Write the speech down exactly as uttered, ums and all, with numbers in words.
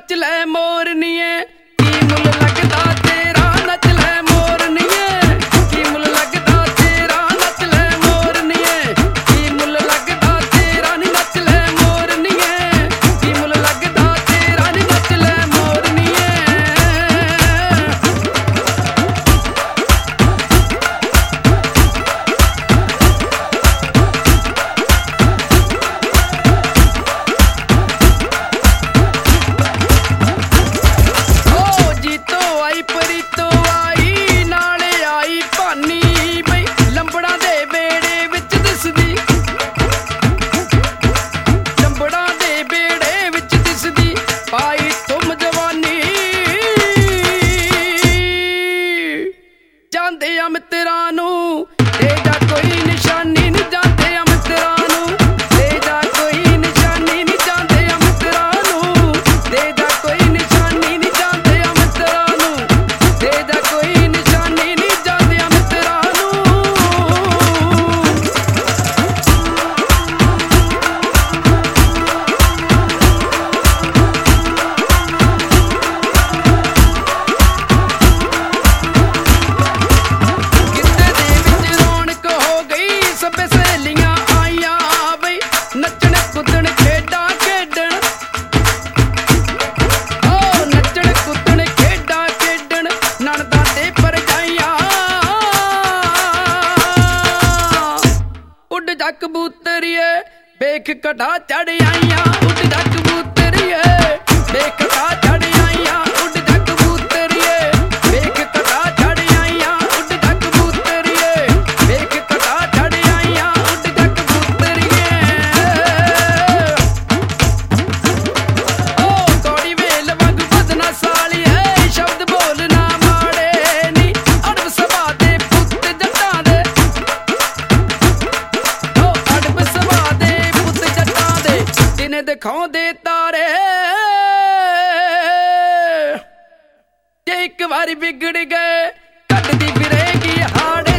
ਨੱਚ ਲੈ ਮੋਰਨੀਏ ਕੀ ਮੁੱਲ ਲੱਗਦਾ ਤੇਰਾ ਨੱਚ ਲੈ ਮੋਰਨੀਏ ਕੀ ਮੁੱਲ ਲੱਗਦਾ ਤੇਰਾ ਨੱਚ ਲੈ ਮੋਰਨੀਏ ਕੀ ਮੁੱਲ ਲੱਗਦਾ ਤੇਰਾ ਨੀ ਨੱਚ ਲੈ ਮੋਰਨੀਏ ਕੀ ਮੁੱਲ ਲੱਗਦਾ ਤੇਰਾ ਨੀ ਨੱਚ ਲੈ ਮੋਰਨੀਏ ਜਾਂਦੇ ਆ ਮਿੱਤਰਾਂ ਨੂੰ ਦੇ ਜਾ ਕੋਈ ਨਿਸ਼ਾਨੀ ਨਹੀਂ ਜਾਂਦੇ ਆ ਮਿੱਤਰਾਂ ਨੂੰ ਦੇ ਜਾ ਕੋਈ ਨਿਸ਼ਾਨੀ ਨਹੀਂ ਜਾਂਦੇ ਆ ਮਿੱਤਰਾਂ ਨੂੰ ਦੇ ਜਾ ਕੋਈ ਨਿਸ਼ਾਨੀ ਨਹੀਂ ਜਾਂਦੇ ਆ ਮਿੱਤਰਾਂ ਨੂੰ ਦੇ ਜਾ ਕੋਈ ਨਿਸ਼ਾਨੀ ਨਹੀਂ ਜਾਂਦੇ ਆ ਮਿੱਤਰਾਂ ਨੂੰ ਸਭੇ ਸਹੇਲੀਆਂ ਆਈਆਂ ਬਈ ਨੱਚਣ ਕੁੱਦਣ ਖੇਡਾਂ ਖੇਡਣ ਓ ਨੱਚਣ ਕੁੱਦਣ ਖੇਡਾਂ ਖੇਡਣ ਨਣਦਾਂ ਤੇ ਭਰਜਾਈਆਂ ਉੱਡ ਜਾ ਕਬੂਤਰੀਏ ਵੇਖ ਕਟਾ ਚੜ ਆਈਆਂ ਉੱਡ ਜਾ ਕਬੂਤਰੀਏ ਵੇਖ ਕਟਾ ਚੜ ਆਈਆਂ ਉੱਡ ਜਾ ਕਬੂਤਰੀਏ ਵੇਖ ਕਟਾ ਚੜ ਆਈਆਂ ਉੱਡ ਜਾ ਕਬੂਤਰੀਏ ਵੇਖ ਕਟਾ ਚੜ ਆਈਆਂ ਉੱਡ ਜਾ ਕਬੂਤਰੀਏ ਓ ਕੌੜੀ ਵੇਲ ਵਾਂਗ ਵਧਣਾ ਸਾਲੀਏ ਸ਼ਬਦ ਬੋਲਣਾ ਮਾੜੇ ਨੀ ਅੜਬ ਸਭਾ ਦੇ ਪੁੱਤ ਜੱਟਾਂ ਦੇ ਓ ਅੜਬ ਸਭਾ ਦੇ ਪੁੱਤ ਜੱਟਾਂ ਦੇ ਦਿਨੇ ਦਿਖਾਉਂਦੇ ਤਾਰੇ ਜੇ ਇੱਕ ਵਾਰੀ ਵਿਗੜ ਗਏ ਕੱਟਦੀ ਫਿਰੇਗੀ ਹਾੜ